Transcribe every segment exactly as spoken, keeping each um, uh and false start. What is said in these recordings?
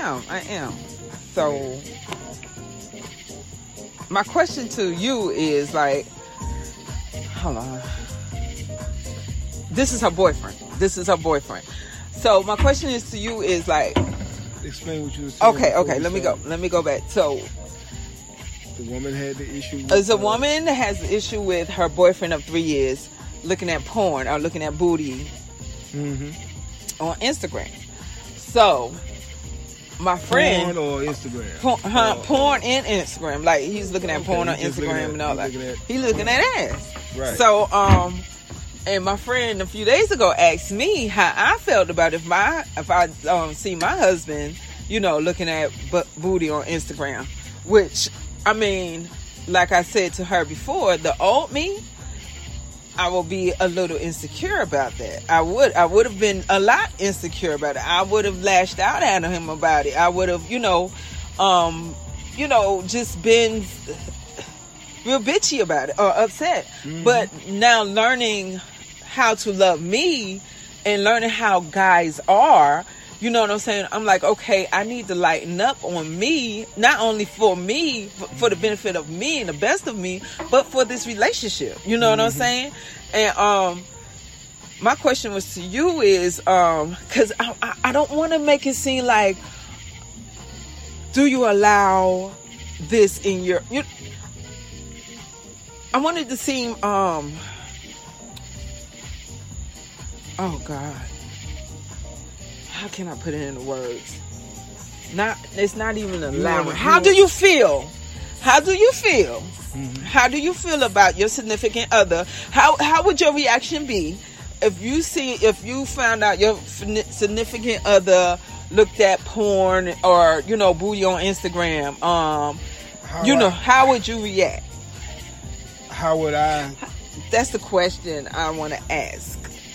am. I am. So, my question to you is like, hold on. This is her boyfriend. This is her boyfriend. So, my question is to you is like, explain what you were saying. Okay, okay. Let me go. Let me go back. So, the woman had the issue. With, as a uh, woman has the issue with her boyfriend of three years looking at porn or looking at booty mm-hmm. on Instagram. So, my friend, porn or Instagram, porn, huh, or, porn and Instagram. Like he's looking at okay, porn on Instagram at, and all that. At, he's looking at ass. Right. So, um, and my friend a few days ago asked me how I felt about if my if I um see my husband, you know, looking at b- booty on Instagram. Which, I mean, like I said to her before, the old me, I will be a little insecure about that. I would, I would have been a lot insecure about it. I would have lashed out at him about it. I would have, you know, um, you know, just been real bitchy about it or upset. Mm-hmm. But now learning how to love me and learning how guys are, you know what I'm saying? I'm like, okay, I need to lighten up on me, not only for me, for the benefit of me and the best of me, but for this relationship. You know mm-hmm. what I'm saying? And um, my question was to you is, um, because I, I, I don't want to make it seem like, do you allow this in your... You, I wanted to seem... Um, oh, God. How can I put it into words? Not, it's not even allowing. How do you feel? How do you feel? Mm-hmm. How do you feel about your significant other? How how would your reaction be if you see if you found out your significant other looked at porn or you know booty on Instagram? Um, how you know I, how would you react? How would I? That's the question I want to ask.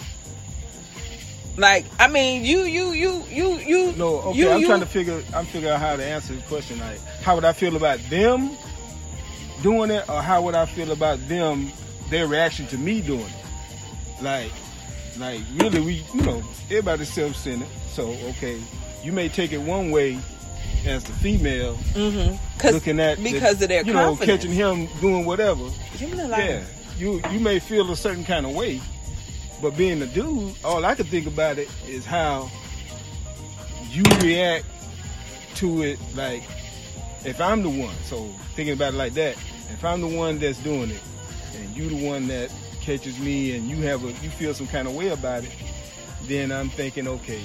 Like, I mean, you, you, you, you, you. No, okay. You, I'm you, trying to figure. I'm figuring out how to answer the question. Like, how would I feel about them doing it, or how would I feel about them, their reaction to me doing it? Like, like really, we, you know, everybody's self-centered. So, okay, you may take it one way as the female, mm-hmm. looking at because the, of their you confidence. know, catching him doing whatever. Give me a line. Yeah, you you may feel a certain kind of way. But being a dude, all I can think about it is how you react to it. Like, if I'm the one, so thinking about it like that, if I'm the one that's doing it, and you the one that catches me, and you have a, you feel some kind of way about it, then I'm thinking, okay,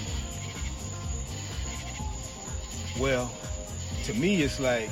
well, to me, it's like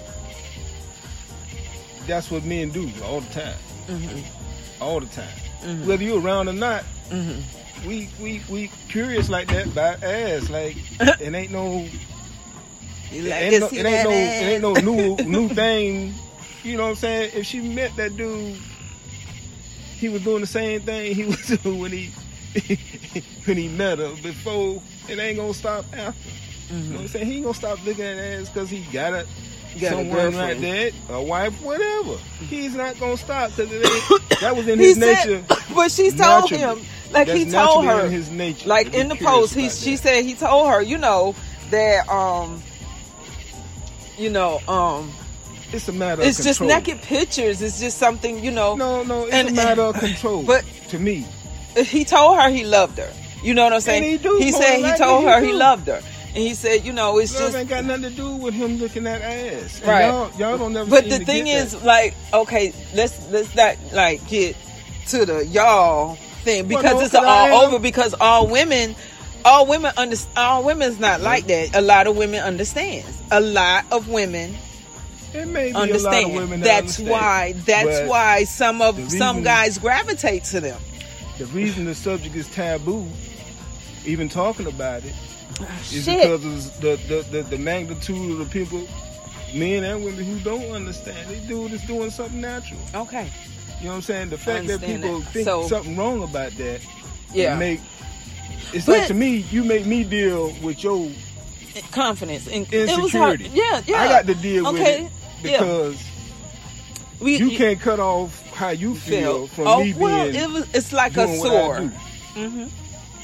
that's what men do all the time, mm-hmm. all the time. Mm-hmm. Whether you're around or not, mm-hmm. we we we curious like that by ass. Like it ain't no, like it ain't no, it ain't no, it ain't no new new thing. You know what I'm saying? If she met that dude, he was doing the same thing he was doing when he when he met her before. It ain't gonna stop after. Mm-hmm. You know what I'm saying? He ain't gonna stop looking at ass because he got a. Got someone like that, a wife, whatever. He's not gonna stop because it ain't. That was in his said, nature. But she told him, like That's he told her, in his nature, like in the post, he she said he told her, you know that um, you know um, it's a matter. It's of just control. naked pictures. It's just something, you know. No, no, it's and, a matter of control. But to me, he told her he loved her. You know what I'm saying? And he do, he said he told he her do. he loved her. And he said, you know, it's Love just ain't got nothing to do with him looking at ass. And right. Y'all, y'all don't never. But seem the to thing get is, that. like, okay, let's let's not like get to the y'all thing because well, no, it's all am, over. Because all women, all women understand. All women's not like that. A lot of women understand. A lot of women. It may be understand. A lot of women that that's understand. why. That's but why some of reason, some guys gravitate to them. The reason the subject is taboo, even talking about it. It's Shit. because of the, the, the, the magnitude of the people, men and women who don't understand. They do this doing something natural. Okay. You know what I'm saying? The fact that people that. think so, something wrong about that, yeah. make it's but, like to me, you make me deal with your confidence and insecurity. It was hard. Yeah, yeah. I got to deal okay. with it because yeah. we, you can't cut off how you feel, feel. from oh, me well, being. It was, it's like a sword. Mm-hmm.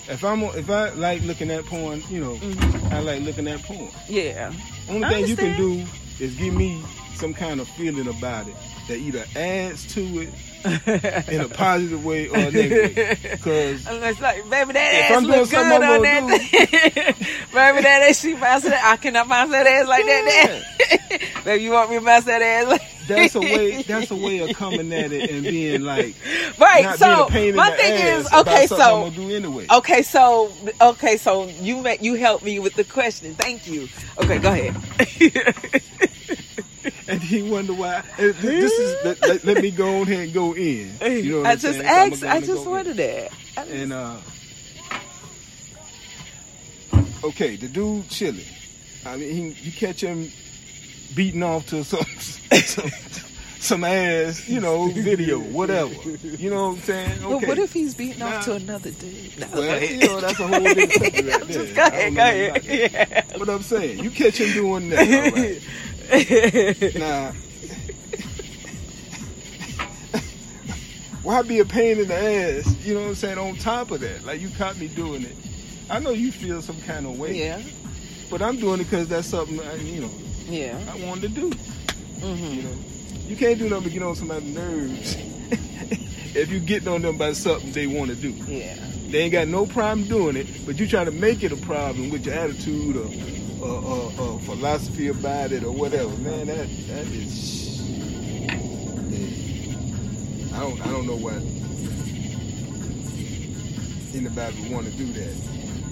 If I'm if I like looking at porn, you know, mm-hmm. I like looking at porn. Yeah. Only thing you can do is give me some kind of feeling about it that either adds to it in a positive way or a negative way. Because it's like, baby, that ass look good on that thing. Baby, that ass, she bounce that. I cannot bounce that ass like yeah. that. Baby, you want me to bounce that ass like That's a way. That's a way of coming at it and being like, right. Not so being a pain my in the thing ass is, okay, so I'm gonna do anyway. okay, so okay, so you met, you helped me with the question. Thank you. Okay, go ahead. And he wonder why. This is let, let, let me go on here and go in. You know what I I'm just saying? asked. So I just wanted that. And uh, okay, the dude chilling. I mean, he, you catch him beating off to some some, some ass, you know, video, whatever. You know what I'm saying? Okay. But what if he's beating now, off to another dude? No, well, you know, that's a whole different subject right there. Just go ahead, go ahead. Yeah. What I'm saying, you catch him doing that, all right. Now, why be a pain in the ass, you know what I'm saying, on top of that? Like, you caught me doing it. I know you feel some kind of way. Yeah. But I'm doing it because that's something, I, you know, yeah. I wanted to do. Mm-hmm. You know, you can't do nothing but get on somebody's nerves if you getting on them by something they want to do. Yeah. They ain't got no problem doing it, but you trying to make it a problem with your attitude or or, or, or philosophy about it or whatever. Man, that that is. Man, I don't I don't know why anybody would want to do that.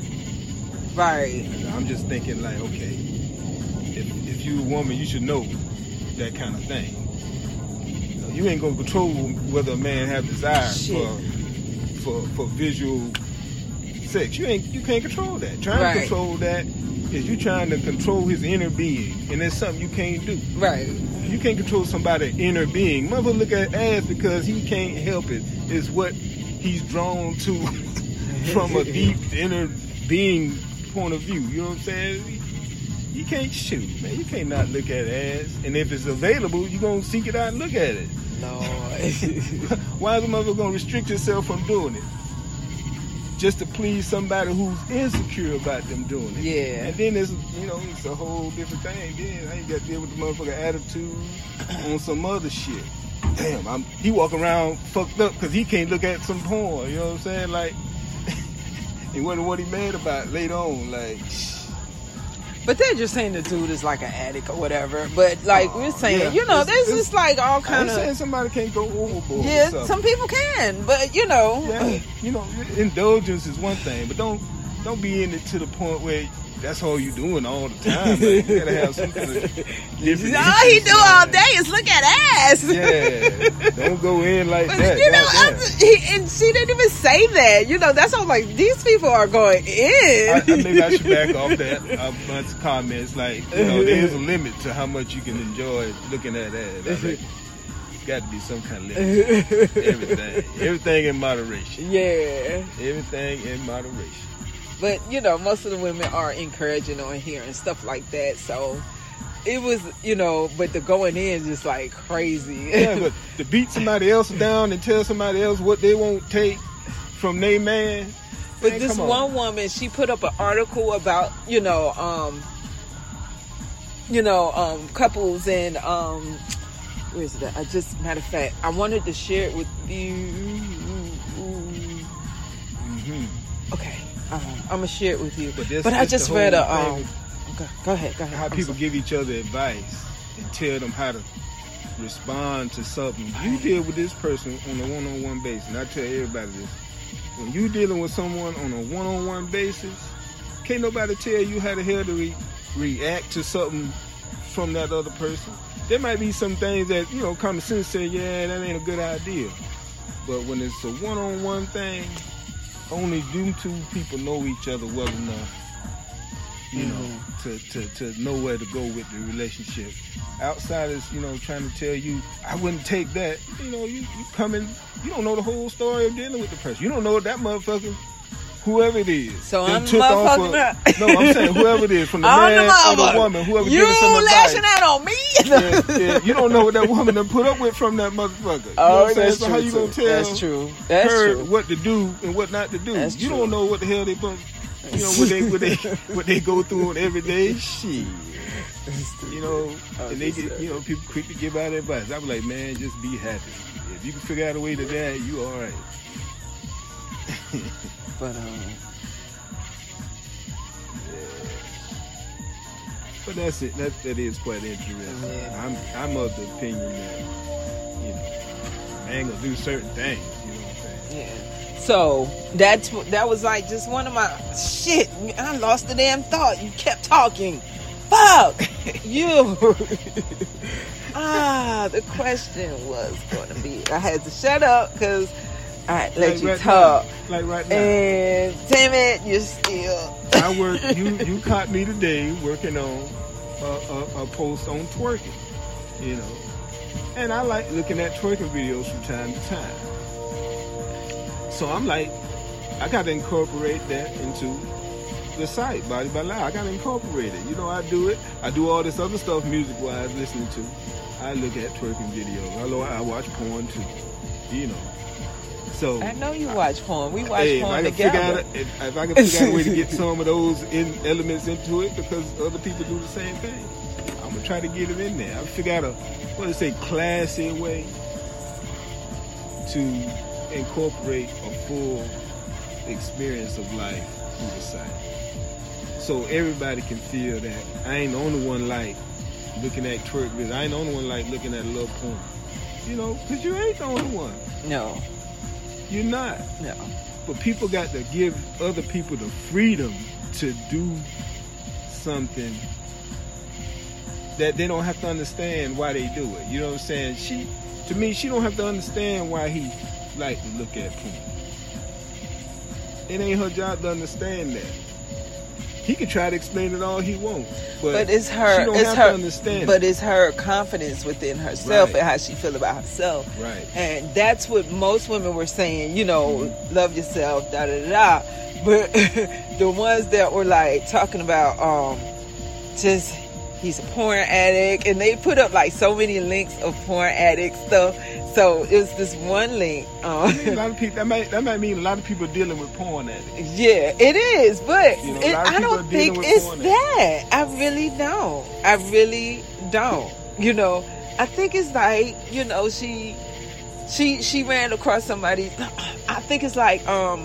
Right. I'm just thinking like, okay, if if you a woman, you should know that kind of thing. You know, you ain't gonna control whether a man have desire Shit. for for for visual sex. You ain't you can't control that. Trying right. to control that is you trying to control his inner being, and that's something you can't do. Right. You can't control somebody's inner being. Mother look at ass because he can't help it. It's what he's drawn to from a deep inner being point of view. You know what I'm saying? You can't shoot, man. You can't not look at ass. And if it's available, you're going to seek it out and look at it. No. Why is a mother going to restrict herself from doing it? Just to please somebody who's insecure about them doing it. Yeah. And then it's, you know, it's a whole different thing. Then I ain't got to deal with the motherfucker attitude on some other shit. Damn, I'm, he walk around fucked up because he can't look at some porn. You know what I'm saying? Like, he wonder what he mad about later on. Like, but they're just saying the dude is like an addict or whatever. But like uh, we're saying, yeah, you know, it's, there's it's, just like all kind of. I'm saying somebody can't go overboard. Yeah, some people can, but you know, yeah, you know, indulgence is one thing, but don't don't be in it to the point where that's all you doing all the time. Like, you gotta have some kind of different. All he do all day is look at ass. Yeah, don't go in like but, that. You know, I, he, and she didn't even say that. You know, that's all. Like these people are going in. I, I, maybe I should back off that a bunch of comments. Like, you know, there is a limit to how much you can enjoy looking at ass. Like, got to be some kind of limit. Everything, everything in moderation. Yeah, everything in moderation. But, you know, most of the women are encouraging on here and stuff like that. So it was, you know, but the going in is just like crazy. Yeah, but to beat somebody else down and tell somebody else what they won't take from their man. But man, this one on. woman, she put up an article about, you know, um, you know, um, couples and, um, where is it? I just, matter of fact, I wanted to share it with you. Mm-hmm. Okay. Um, I'm gonna share it with you, but, this, but I just read a. Um, go, go ahead, go ahead. How I'm people sorry. give each other advice and tell them how to respond to something. You deal with this person on a one-on-one basis, and I tell everybody this: when you dealing with someone on a one-on-one basis, can't nobody tell you how the hell to re- react to something from that other person. There might be some things that, you know, common sense say, yeah, that ain't a good idea, but when it's a one-on-one thing. Only them two people know each other well enough, you mm-hmm. know, to, to, to know where to go with the relationship. Outsiders, you know, trying to tell you, I wouldn't take that. You know, you, you come in, you don't know the whole story of dealing with the person. You don't know that motherfucker whoever it is. So I'm the motherfucking of, No, I'm saying whoever it is, from the man the or the woman, whoever you gives us some advice. lashing out on me? yeah, yeah, you don't know what that woman done put up with from that motherfucker. You oh, know what I'm that's so true. How you gonna tell that's true. That's her true. what to do and what not to do? That's you true. don't know what the hell they put. You know what they what they what they go through on every day. Shit. You know, and they get, you know, people quick to give out advice. I was like, man, just be happy. If you can figure out a way to that, you all right. But um, yeah. But that's it. That that is quite interesting. Yeah. I'm I'm of the opinion that you know, man gonna do certain things. You know what I'm saying? Yeah. So that's that was like just one of my shit. I lost the damn thought. You kept talking. Fuck you. ah, the question was going to be. I had to shut up because I let like you right talk. Now. Like right now. And damn it, you're still. I work. You you caught me today working on a, a, a post on twerking. You know, and I like looking at twerking videos from time to time. So I'm like, I got to incorporate that into the site, Body by Loud. I got to incorporate it. You know, I do it. I do all this other stuff music-wise, listening to. I look at twerking videos. Although I watch porn too. You know. So I know you watch porn. We watch hey, porn if I together. Out, if, if I can figure out a way to get some of those in, elements into it, because other people do the same thing, I'm gonna try to get it in there. I'll figure out a what to say classy way to incorporate a full experience of life through the site. So everybody can feel that I ain't the only one like looking at twerk videos. I ain't the only one like looking at a little porn. You know, because you ain't the only one. No. You're not. No. But people got to give other people the freedom to do something that they don't have to understand why they do it. You know what I'm saying? She, to me, she don't have to understand why he like to look at porn. It ain't her job to understand that. He can try to explain it all he wants, but, but it's her. She don't it's have her. to understand but it. It's her confidence within herself Right. and how she feel about herself. Right. And that's what most women were saying. You know, mm-hmm. love yourself, da da da. But the ones that were like talking about, um, just he's a porn addict, and they put up like so many links of porn addict stuff. So it's this one link. Um, a lot of people that might that might mean a lot of people dealing with porn addicts. Yeah, it is, but you know, it, I don't think it's that. I really don't. I really don't. You know, I think it's like, you know, she she she ran across somebody. I think it's like um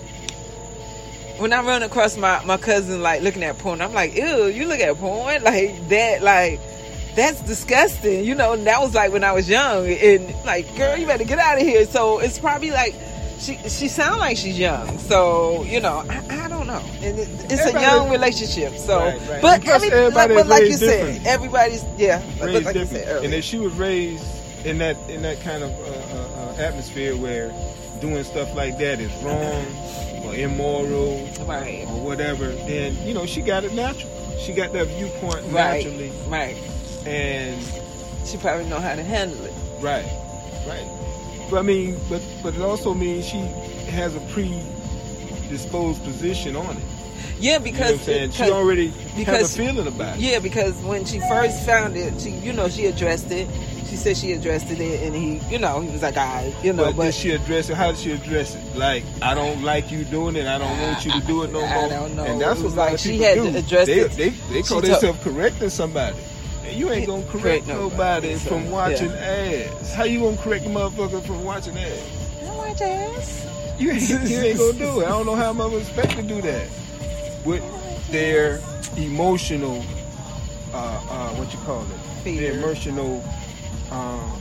when I run across my my cousin like looking at porn, I'm like, ew, you look at porn like that, like. That's disgusting, you know. And that was like when I was young, and like, girl, you better get out of here. So it's probably like she she sounds like she's young. So you know, I, I don't know. And it, it's everybody, a young relationship. So, right, right. but I mean, like, but like you different. said, everybody's yeah. Raised like different. you said earlier. And if she was raised in that in that kind of uh, uh, atmosphere where doing stuff like that is wrong or immoral, right, or whatever, then you know she got it natural. She got that viewpoint right, naturally, right. And she probably know how to handle it. Right, right. But I mean, but but it also means she has a predisposed position on it. Yeah, because you know what I'm saying? She already because, has a feeling about it. Yeah, because when she first found it, she you know she addressed it. She said she addressed it, and he you know he was like, "I you know." But, but did she address it? How did she address it? Like, I don't like you doing it. I don't want you to do it no more. I don't know. And that's what like she had do. to address they, it. They they call themselves correcting somebody. You ain't gonna correct nobody so, from watching yeah. ass. How you gonna correct a motherfucker from watching ass? I don't watch ass. You ain't, you ain't gonna do it. I don't know how motherfuckers expect to do that with their emotional, uh, uh, what you call it? Fear. Their emotional, um,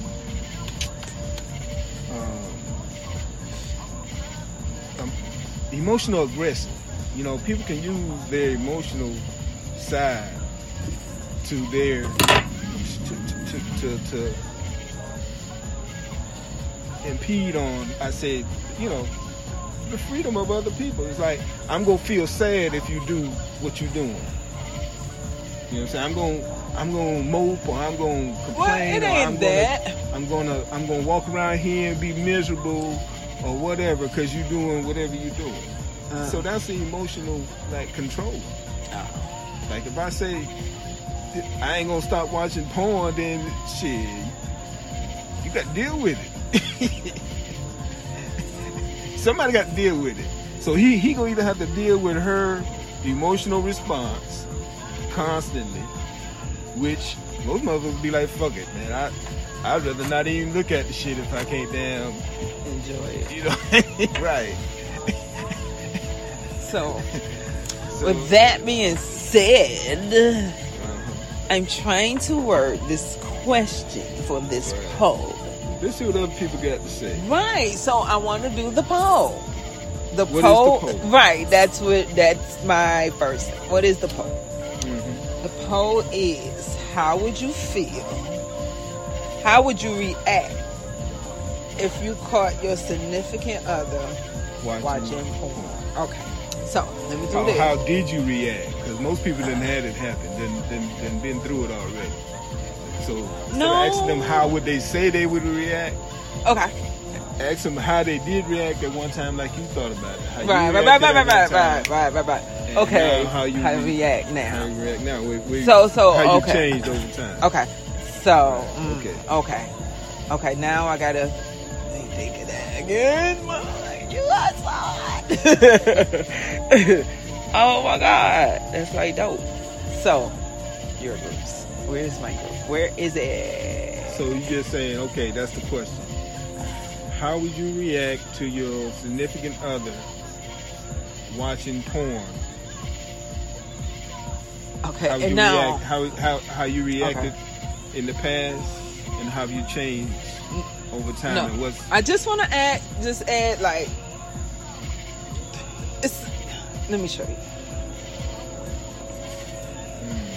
um, um, emotional aggressive. You know, people can use their emotional side to their to to, to to impede on, I said, you know, the freedom of other people. It's like, I'm gonna feel sad if you do what you're doing. You know what I'm saying? I'm gonna I'm gonna mope, or I'm gonna complain, well, it ain't or I'm that. gonna I'm gonna I'm gonna walk around here and be miserable or whatever because you're doing whatever you're doing. Uh, so that's the emotional like control. Uh, like if I say I ain't gonna stop watching porn, then shit, you got to deal with it. Somebody got to deal with it. So he he gonna either have to deal with her emotional response constantly, which most motherfuckers be like, fuck it, man. I I'd rather not even look at the shit if I can't damn enjoy it. You know, right? So, so, with that being said, uh-huh. I'm trying to word this question for this right. poll. Let's see what other people got to say. Right. So I want to do the poll. The what poll, is the poll? Right. That's what. That's my first thing. What is the poll? Mm-hmm. The poll is: how would you feel? How would you react if you caught your significant other watching, watching porn? Okay. So let me do how, this. How did you react? Because most people didn't had it happen, didn't, didn't, didn't been through it already. So instead no. of asking them how would they say they would react, okay. Ask them how they did react at one time, like you thought about it. How right, you right, right, right, right, right, right, right, right, right. Okay. How you how re- react now? How you react now? We, we, so, so how you okay. changed over time? Okay. So. Mm, okay. Okay. Okay. Now I gotta think of that again. You are smart. Oh my God, that's like dope. So, your groups. Where's my group? Where is it? So you're just saying, okay, that's the question. How would you react to your significant other watching porn? Okay, how and now react, how how how you reacted okay. in the past, and how you changed over time? No, and what's... I just want to add, just add like, it's. Let me show you. Mm.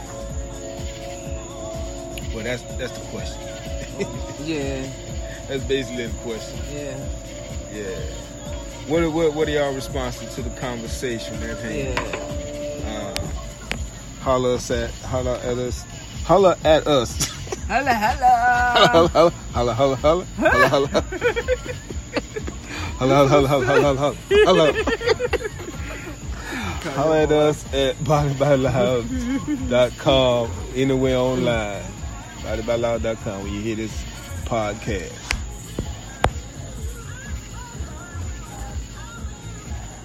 Well, that's that's the question. Yeah. That's basically the question. Yeah. Yeah. What what what are y'all responses to the conversation at hand? Yeah. Uh, holla us at holla at us. Holla at us. Holla holla. Holla holla holla holla holla holla holla holla holla holla holla holla. Holla at us at body by loud dot com, anywhere online. body by loud dot com when you hear this podcast.